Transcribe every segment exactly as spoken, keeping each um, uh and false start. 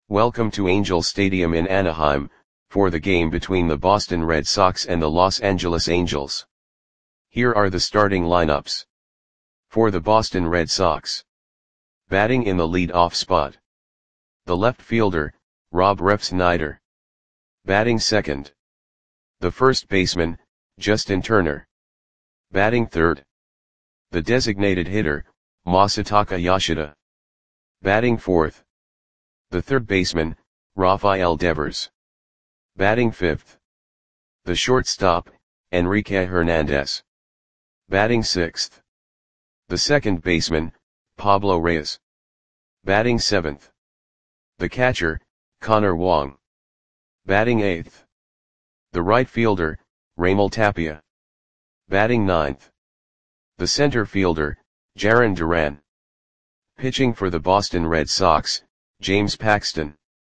Welcome to Angel Stadium in Anaheim, for the game between the Boston Red Sox and the Los Angeles Angels. Here are the starting lineups. For the Boston Red Sox. Batting in the lead-off spot. The left fielder, Rob Refsnyder. Batting second. The first baseman, Justin Turner. Batting third. The designated hitter, Masataka Yoshida. Batting fourth. The third baseman, Rafael Devers. Batting fifth. The shortstop, Enrique Hernandez. Batting sixth. The second baseman, Pablo Reyes. Batting seventh. The catcher, Connor Wong. Batting eighth. The right fielder, Raimel Tapia. Batting ninth. The center fielder, Jarren Duran. Pitching for the Boston Red Sox, James Paxton.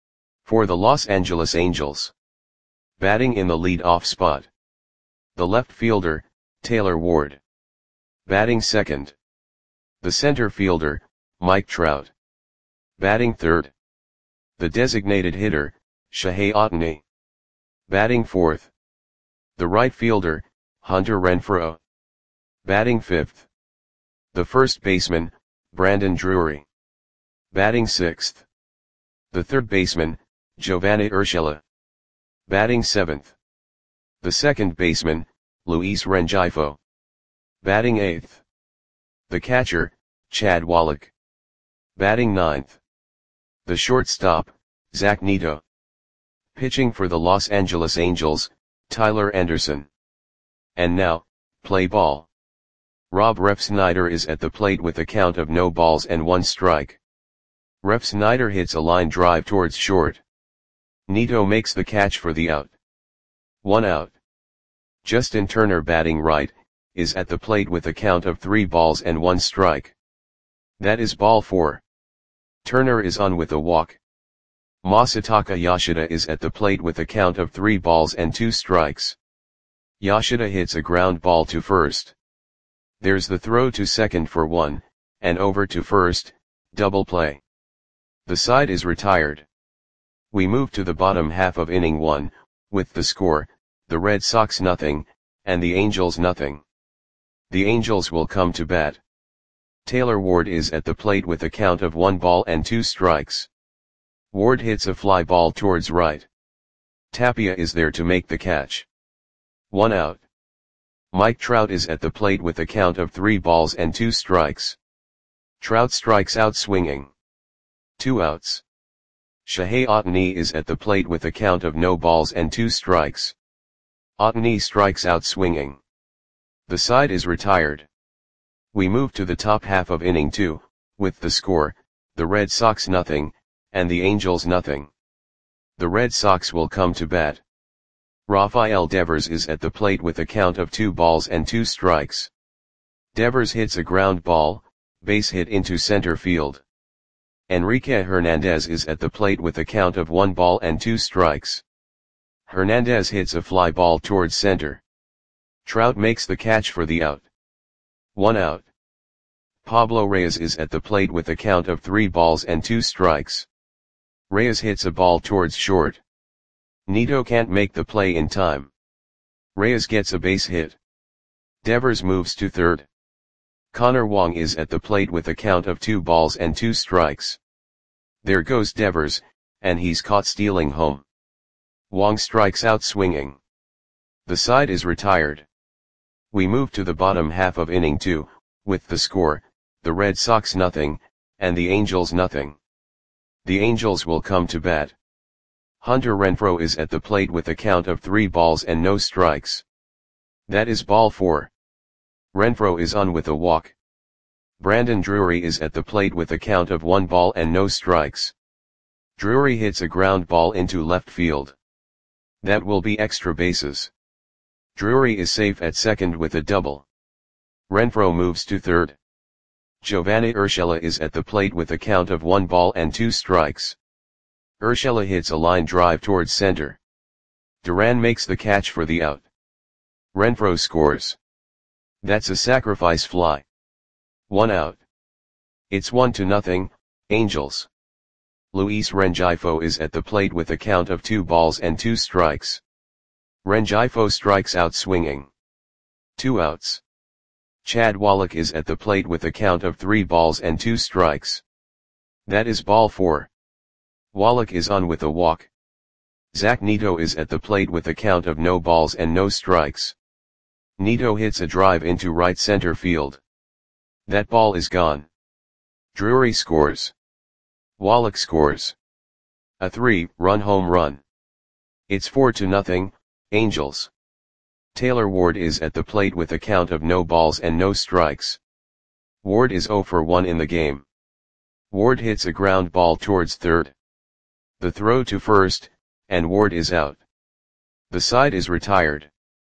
For the Los Angeles Angels. Batting in the lead-off spot. The left fielder, Taylor Ward. Batting second. The center fielder, Mike Trout. Batting third. The designated hitter, Shohei Ohtani. Batting fourth. The right fielder, Hunter Renfroe. Batting fifth. The first baseman, Brandon Drury. Batting sixth. The third baseman, Giovanny Urshela. Batting seventh. The second baseman, Luis Rengifo. Batting eighth. The catcher, Chad Wallach. Batting ninth. The shortstop, Zach Neto. Pitching for the Los Angeles Angels, Tyler Anderson. And now, play ball. Rob Refsnyder is at the plate with a count of no balls and one strike. Refsnyder hits a line drive towards short. Neto makes the catch for the out. One out. Justin Turner, batting right, is at the plate with a count of three balls and one strike. That is ball four. Turner is on with a walk. Masataka Yoshida is at the plate with a count of three balls and two strikes. Yoshida hits a ground ball to first. There's the throw to second for one, and over to first, double play. The side is retired. We move to the bottom half of inning one, with the score, the Red Sox nothing, and the Angels nothing. The Angels will come to bat. Taylor Ward is at the plate with a count of one ball and two strikes. Ward hits a fly ball towards right. Tapia is there to make the catch. One out. Mike Trout is at the plate with a count of three balls and two strikes. Trout strikes out swinging. Two outs. Shohei Ohtani is at the plate with a count of no balls and two strikes. Ohtani strikes out swinging. The side is retired. We move to the top half of inning two, with the score, the Red Sox nothing, and the Angels nothing. The Red Sox will come to bat. Rafael Devers is at the plate with a count of two balls and two strikes. Devers hits a ground ball, base hit into center field. Enrique Hernandez is at the plate with a count of one ball and two strikes. Hernandez hits a fly ball towards center. Trout makes the catch for the out. One out. Pablo Reyes is at the plate with a count of three balls and two strikes. Reyes hits a ball towards short. Neto can't make the play in time. Reyes gets a base hit. Devers moves to third. Connor Wong is at the plate with a count of two balls and two strikes. There goes Devers, and he's caught stealing home. Wong strikes out swinging. The side is retired. We move to the bottom half of inning two, with the score, the Red Sox nothing, and the Angels nothing. The Angels will come to bat. Hunter Renfroe is at the plate with a count of three balls and no strikes. That is ball four. Renfroe is on with a walk. Brandon Drury is at the plate with a count of one ball and no strikes. Drury hits a ground ball into left field. That will be extra bases. Drury is safe at second with a double. Renfroe moves to third. Giovanny Urshela is at the plate with a count of one ball and two strikes. Urshela hits a line drive towards center. Duran makes the catch for the out. Renfroe scores. That's a sacrifice fly. One out. It's one to nothing, Angels. Luis Rengifo is at the plate with a count of two balls and two strikes. Rengifo strikes out swinging. Two outs. Chad Wallach is at the plate with a count of three balls and two strikes. That is ball four. Wallach is on with a walk. Zach Neto is at the plate with a count of no balls and no strikes. Neto hits a drive into right center field. That ball is gone. Drury scores. Wallach scores. A three-run home run. It's four to nothing, Angels. Taylor Ward is at the plate with a count of no balls and no strikes. Ward is zero for one in the game. Ward hits a ground ball towards third. The throw to first, and Ward is out. The side is retired.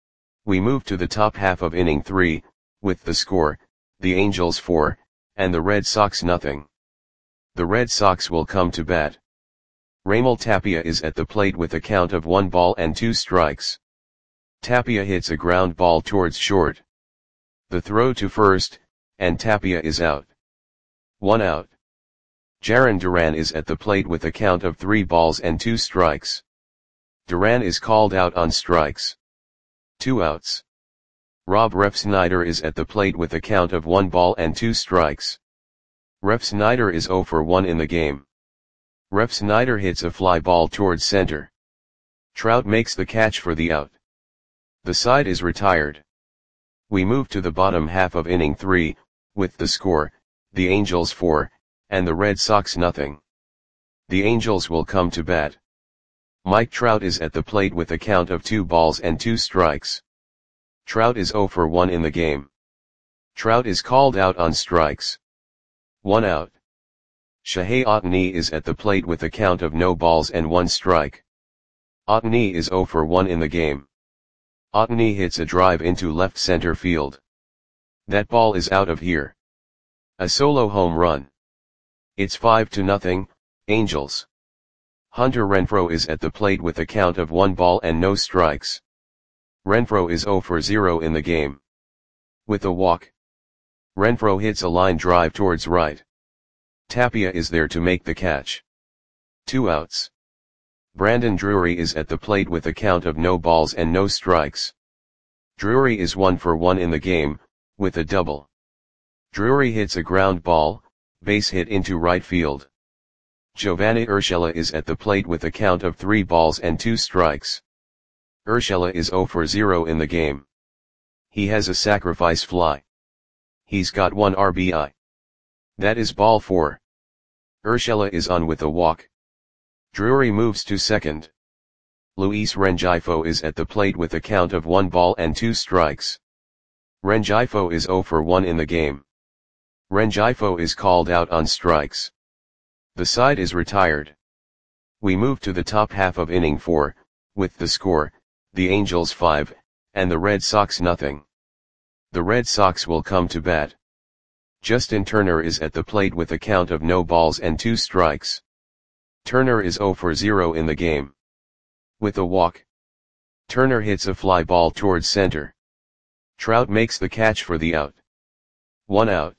We move to the top half of inning three, with the score, the Angels four, and the Red Sox nothing. The Red Sox will come to bat. Raimel Tapia is at the plate with a count of one ball and two strikes. Tapia hits a ground ball towards short. The throw to first, and Tapia is out. One out. Jarren Duran is at the plate with a count of three balls and two strikes. Duran is called out on strikes. Two outs. Rob Refsnyder is at the plate with a count of one ball and two strikes. Refsnyder is zero for one in the game. Refsnyder hits a fly ball towards center. Trout makes the catch for the out. The side is retired. We move to the bottom half of inning three, with the score, the Angels four, and the Red Sox nothing. The Angels will come to bat. Mike Trout is at the plate with a count of two balls and two strikes. Trout is zero for one in the game. Trout is called out on strikes. One out. Shohei Ohtani is at the plate with a count of no balls and one strike. Ohtani is zero for one in the game. Ohtani hits a drive into left center field. That ball is out of here. A solo home run. It's five to nothing, Angels. Hunter Renfroe is at the plate with a count of one ball and no strikes. Renfroe is zero for zero in the game. With a walk. Renfroe hits a line drive towards right. Tapia is there to make the catch. Two outs. Brandon Drury is at the plate with a count of no balls and no strikes. Drury is one for one in the game, with a double. Drury hits a ground ball, base hit into right field. Giovanni Urshela is at the plate with a count of three balls and two strikes. Urshela is zero for zero in the game. He has a sacrifice fly. He's got one R B I. That is ball four. Urshela is on with a walk. Drury moves to second. Luis Rengifo is at the plate with a count of one ball and two strikes. Rengifo is zero for one in the game. Rengifo is called out on strikes. The side is retired. We move to the top half of inning four, with the score, the Angels five, and the Red Sox nothing. The Red Sox will come to bat. Justin Turner is at the plate with a count of no balls and two strikes. Turner is zero for zero in the game. With a walk. Turner hits a fly ball towards center. Trout makes the catch for the out. One out.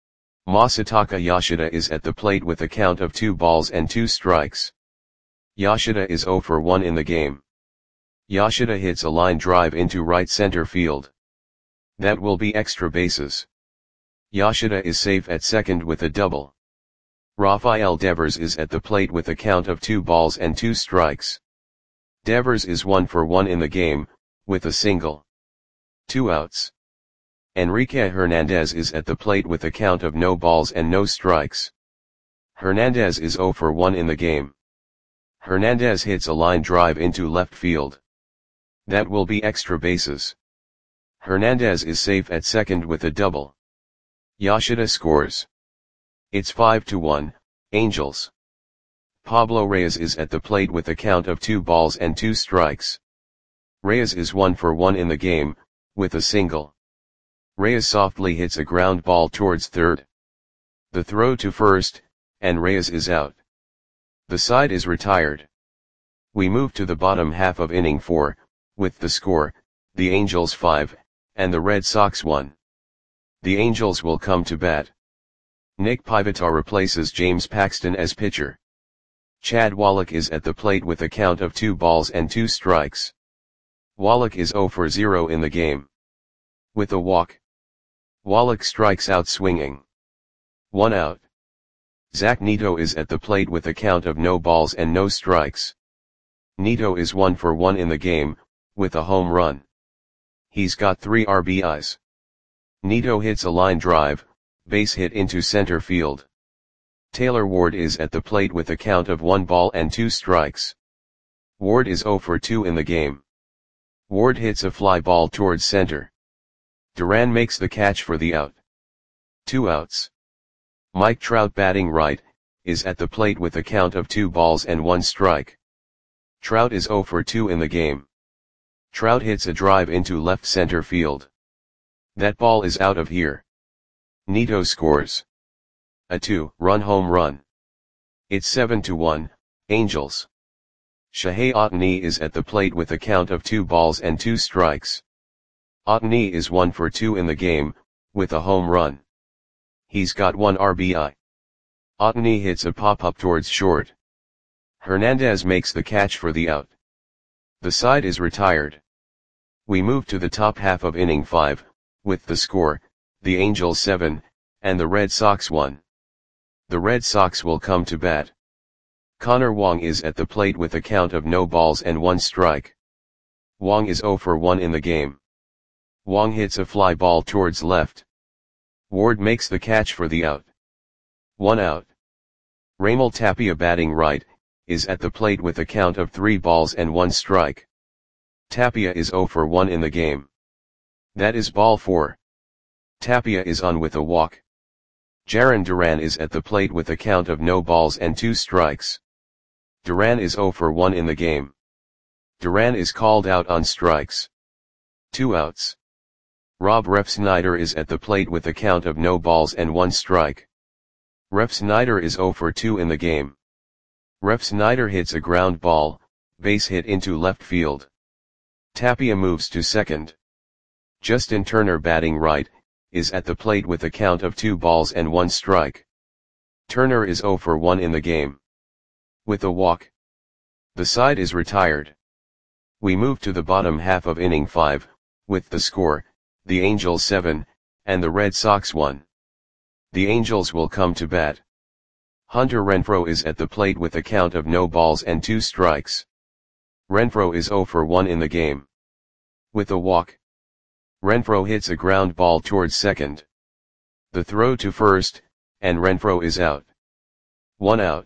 Masataka Yoshida is at the plate with a count of two balls and two strikes. Yoshida is zero for one in the game. Yoshida hits a line drive into right center field. That will be extra bases. Yoshida is safe at second with a double. Rafael Devers is at the plate with a count of two balls and two strikes. Devers is one for one in the game, with a single. Two outs. Enrique Hernandez is at the plate with a count of no balls and no strikes. Hernandez is zero for one in the game. Hernandez hits a line drive into left field. That will be extra bases. Hernandez is safe at second with a double. Yoshida scores. It's five to one, Angels. Pablo Reyes is at the plate with a count of two balls and two strikes. Reyes is one for one in the game, with a single. Reyes softly hits a ground ball towards third. The throw to first, and Reyes is out. The side is retired. We move to the bottom half of inning four, with the score, the Angels five, and the Red Sox one. The Angels will come to bat. Nick Pivotar replaces James Paxton as pitcher. Chad Wallach is at the plate with a count of two balls and two strikes. Wallach is zero for zero in the game. With a walk, Wallach strikes out swinging. One out. Zach Neto is at the plate with a count of no balls and no strikes. Neto is one for one in the game, with a home run. He's got three R B Is. Neto hits a line drive, base hit into center field. Taylor Ward is at the plate with a count of one ball and two strikes. Ward is zero for two in the game. Ward hits a fly ball towards center. Duran makes the catch for the out. Two outs. Mike Trout, batting right, is at the plate with a count of two balls and one strike. Trout is zero for two in the game. Trout hits a drive into left center field. That ball is out of here. Neto scores a two-run home run. It's seven to one, Angels. Shohei Ohtani is at the plate with a count of two balls and two strikes. Ohtani is one for two in the game, with a home run. He's got one R B I. Ohtani hits a pop-up towards short. Hernandez makes the catch for the out. The side is retired. We move to the top half of inning five, with the score, the Angels seven, and the Red Sox one. The Red Sox will come to bat. Connor Wong is at the plate with a count of no balls and one strike. Wong is zero for one in the game. Wong hits a fly ball towards left. Ward makes the catch for the out. One out. Raimel Tapia, batting right, is at the plate with a count of three balls and one strike. Tapia is zero for one in the game. That is ball four. Tapia is on with a walk. Jarren Duran is at the plate with a count of no balls and two strikes. Duran is zero for one in the game. Duran is called out on strikes. Two outs. Rob Refsnyder is at the plate with a count of no balls and one strike. Refsnyder is zero for two in the game. Refsnyder hits a ground ball, base hit into left field. Tapia moves to second. Justin Turner, batting right, is at the plate with a count of two balls and one strike. Turner is zero for one in the game. With a walk, the side is retired. We move to the bottom half of inning five, with the score, the Angels seven, and the Red Sox one. The Angels will come to bat. Hunter Renfroe is at the plate with a count of no balls and two strikes. Renfroe is zero for one in the game. With a walk, Renfroe hits a ground ball towards second. The throw to first, and Renfroe is out. One out.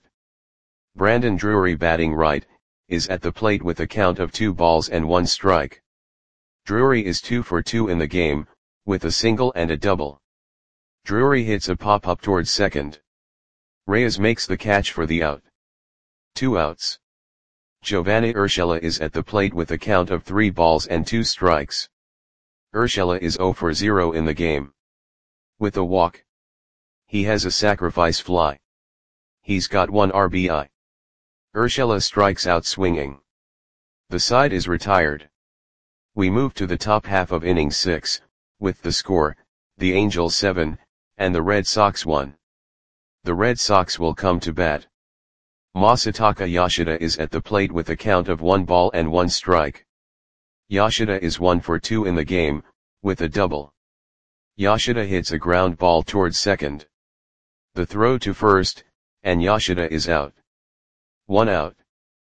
Brandon Drury, batting right, is at the plate with a count of two balls and one strike. Drury is two for two in the game, with a single and a double. Drury hits a pop-up towards second. Reyes makes the catch for the out. Two outs. Giovanni Urshela is at the plate with a count of three balls and two strikes. Urshela is zero for zero in the game. With a walk, he has a sacrifice fly. He's got one R B I. Urshela strikes out swinging. The side is retired. We move to the top half of inning six, with the score, the Angels seven, and the Red Sox one. The Red Sox will come to bat. Masataka Yoshida is at the plate with a count of one ball and one strike. Yoshida is one for two in the game, with a double. Yoshida hits a ground ball towards second. The throw to first, and Yoshida is out. One out.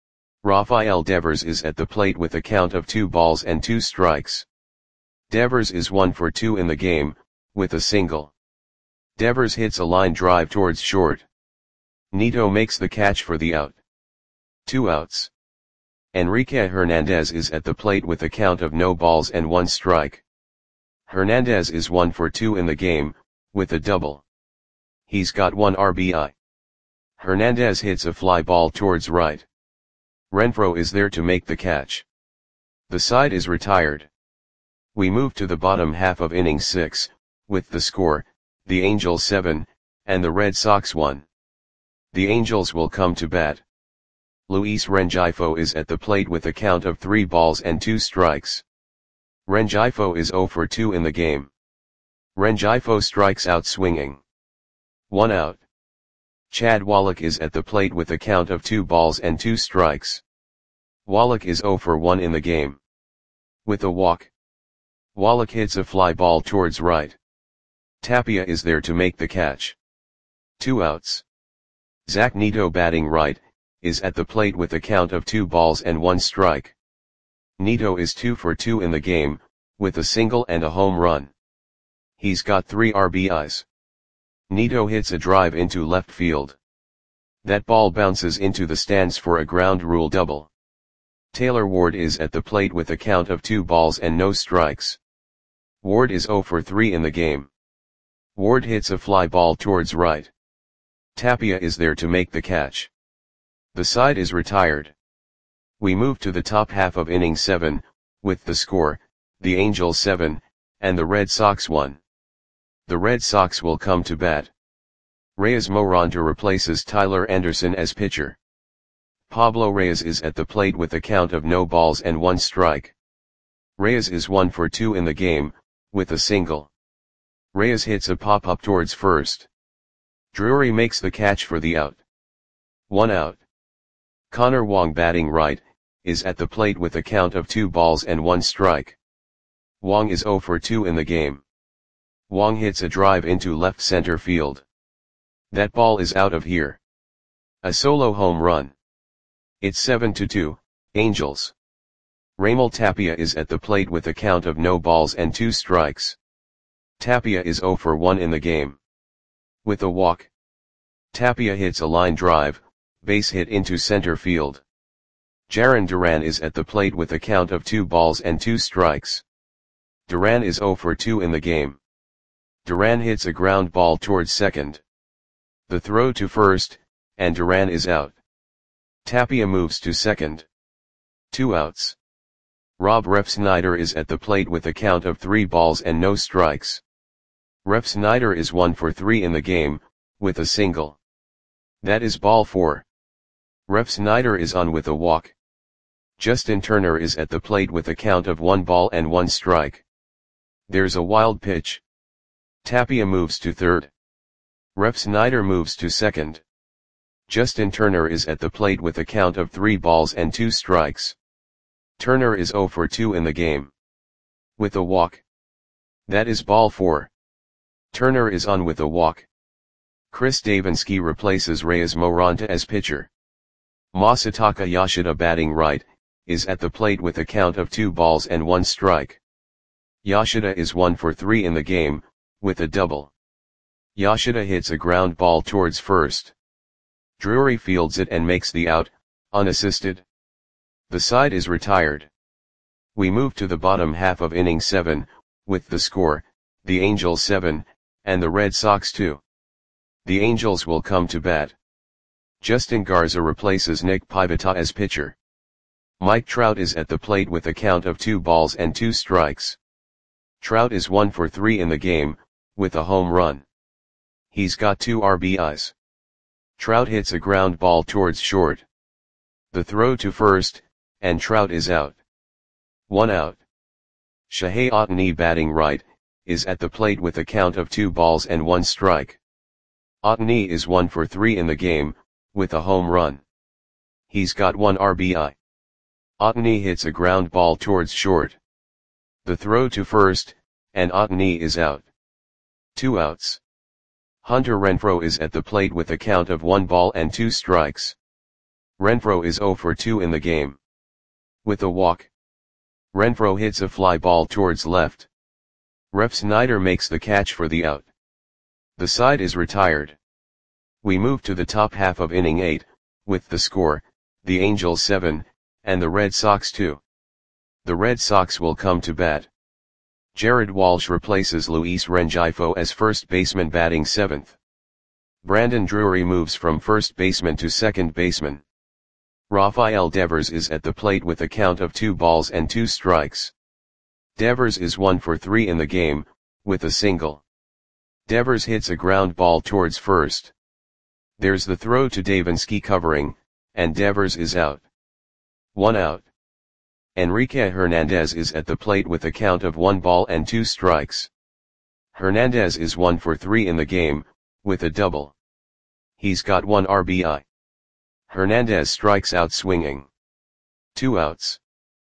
Rafael Devers is at the plate with a count of two balls and two strikes. Devers is one for two in the game, with a single. Devers hits a line drive towards short. Neto makes the catch for the out. Two outs. Enrique Hernandez is at the plate with a count of no balls and one strike. Hernandez is one for two in the game, with a double. He's got one R B I. Hernandez hits a fly ball towards right. Renfroe is there to make the catch. The side is retired. We move to the bottom half of inning six, with the score, the Angels seven, and the Red Sox one. The Angels will come to bat. Luis Rengifo is at the plate with a count of three balls and two strikes. Rengifo is zero for two in the game. Rengifo strikes out swinging. One out. Chad Wallach is at the plate with a count of two balls and two strikes. Wallach is zero for one in the game. With a walk, Wallach hits a fly ball towards right. Tapia is there to make the catch. Two outs. Zach Neto, batting right, is at the plate with a count of two balls and one strike. Neto is two for two in the game, with a single and a home run. He's got three R B Is. Neto hits a drive into left field. That ball bounces into the stands for a ground rule double. Taylor Ward is at the plate with a count of two balls and no strikes. Ward is zero for three in the game. Ward hits a fly ball towards right. Tapia is there to make the catch. The side is retired. We move to the top half of inning seven, with the score, the Angels seven, and the Red Sox one. The Red Sox will come to bat. Reyes Moronta replaces Tyler Anderson as pitcher. Pablo Reyes is at the plate with a count of no balls and one strike. Reyes is one for two in the game, with a single. Reyes hits a pop-up towards first. Drury makes the catch for the out. One out. Connor Wong, batting right, is at the plate with a count of two balls and one strike. Wong is zero for two in the game. Wong hits a drive into left center field. That ball is out of here. A solo home run. It's seven to two, Angels. Raimel Tapia is at the plate with a count of no balls and two strikes. Tapia is zero for one in the game. With a walk, Tapia hits a line drive, base hit into center field. Jarren Duran is at the plate with a count of two balls and two strikes. Duran is zero for two in the game. Duran hits a ground ball towards second. The throw to first, and Duran is out. Tapia moves to second. Two outs. Rob Refsnyder is at the plate with a count of three balls and no strikes. Refsnyder is one for three in the game, with a single. That is ball four. Refsnyder is on with a walk. Justin Turner is at the plate with a count of one ball and one strike. There's a wild pitch. Tapia moves to third. Refsnyder moves to second. Justin Turner is at the plate with a count of three balls and two strikes. Turner is zero for two in the game. With a walk. That is ball four. Turner is on with a walk. Chris Davinsky replaces Reyes Moronta as pitcher. Masataka Yoshida, batting right, is at the plate with a count of two balls and one strike. Yoshida is one for three in the game, with a double. Yoshida hits a ground ball towards first. Drury fields it and makes the out, unassisted. The side is retired. We move to the bottom half of inning seven, with the score, the Angels seven, and the Red Sox two. The Angels will come to bat. Justin Garza replaces Nick Pivetta as pitcher. Mike Trout is at the plate with a count of two balls and two strikes. Trout is one for three in the game, with a home run. He's got two R B Is. Trout hits a ground ball towards short. The throw to first, and Trout is out. One out. Shohei Ohtani, batting right, is at the plate with a count of two balls and one strike. Ohtani is one for three in the game, with a home run. He's got one R B I. Ohtani hits a ground ball towards short. The throw to first, and Ohtani is out. Two outs. Hunter Renfroe is at the plate with a count of one ball and two strikes. Renfroe is zero for two in the game. With a walk, Renfroe hits a fly ball towards left. Refsnyder makes the catch for the out. The side is retired. We move to the top half of inning eight, with the score, the Angels seven, and the Red Sox two. The Red Sox will come to bat. Jared Walsh replaces Luis Rengifo as first baseman, batting seventh. Brandon Drury moves from first baseman to second baseman. Rafael Devers is at the plate with a count of two balls and two strikes. Devers is one for three in the game, with a single. Devers hits a ground ball towards first. There's the throw to Davinsky covering, and Devers is out. One out. Enrique Hernandez is at the plate with a count of one ball and two strikes. Hernandez is one for three in the game, with a double. He's got one R B I. Hernandez strikes out swinging. Two outs.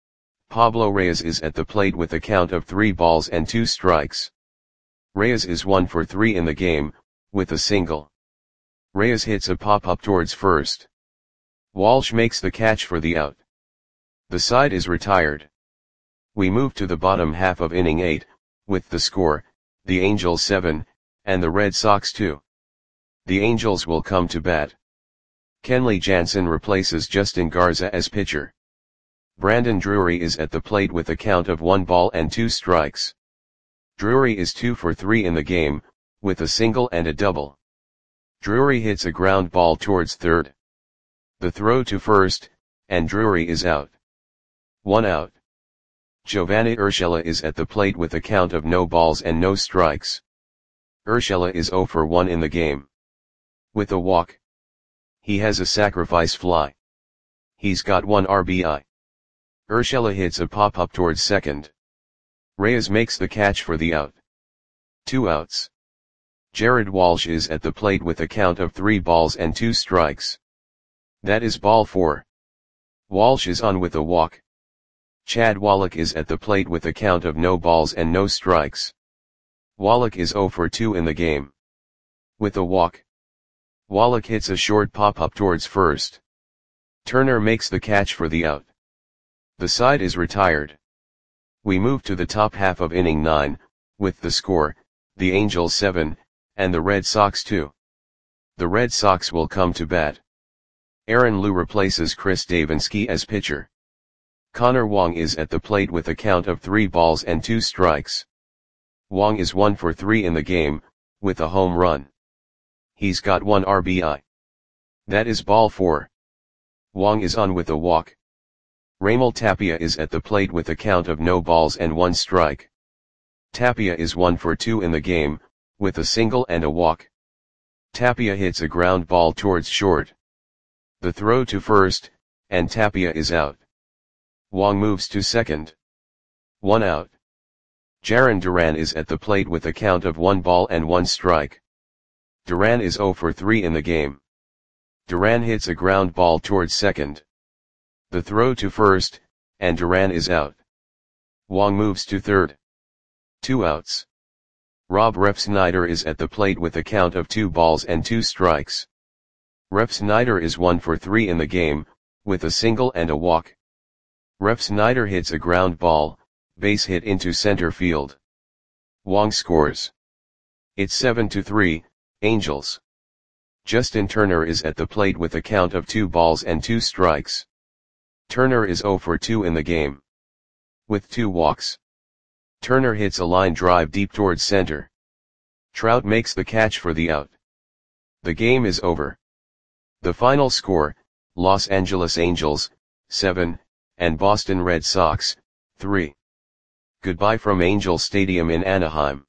Pablo Reyes is at the plate with a count of three balls and two strikes. Reyes is one for three in the game, with a single. Reyes hits a pop-up towards first. Walsh makes the catch for the out. The side is retired. We move to the bottom half of inning eight, with the score, the Angels seven, and the Red Sox two. The Angels will come to bat. Kenley Jansen replaces Justin Garza as pitcher. Brandon Drury is at the plate with a count of one ball and two strikes. Drury is two for three in the game, with a single and a double. Drury hits a ground ball towards third. The throw to first, and Drury is out. One out. Giovanni Urshela is at the plate with a count of no balls and no strikes. Urshela is zero for one in the game. With a walk. He has a sacrifice fly. He's got one R B I. Urshela hits a pop-up towards second. Reyes makes the catch for the out. Two outs. Jared Walsh is at the plate with a count of three balls and two strikes. That is ball four. Walsh is on with a walk. Chad Wallach is at the plate with a count of no balls and no strikes. Wallach is zero for two in the game. With a walk. Wallach hits a short pop-up towards first. Turner makes the catch for the out. The side is retired. We move to the top half of inning nine, with the score, the Angels seven, and the Red Sox two. The Red Sox will come to bat. Aaron Liu replaces Chris Davinsky as pitcher. Connor Wong is at the plate with a count of three balls and two strikes. Wong is one for three in the game, with a home run. He's got one R B I. That is ball four. Wong is on with a walk. Raimel Tapia is at the plate with a count of no balls and one strike. Tapia is one for two in the game, with a single and a walk. Tapia hits a ground ball towards short. The throw to first, and Tapia is out. Wong moves to second. One out. Jarren Duran is at the plate with a count of one ball and one strike. Duran is zero for three in the game. Duran hits a ground ball towards second. The throw to first, and Duran is out. Wong moves to third. Two outs. Rob Refsnyder is at the plate with a count of two balls and two strikes. Refsnyder is one for three in the game, with a single and a walk. Refsnyder hits a ground ball, base hit into center field. Wong scores. It's seven to three, Angels. Justin Turner is at the plate with a count of two balls and two strikes. Turner is zero for two in the game. With two walks. Turner hits a line drive deep towards center. Trout makes the catch for the out. The game is over. The final score, Los Angeles Angels, seven, and Boston Red Sox, three. Goodbye from Angel Stadium in Anaheim.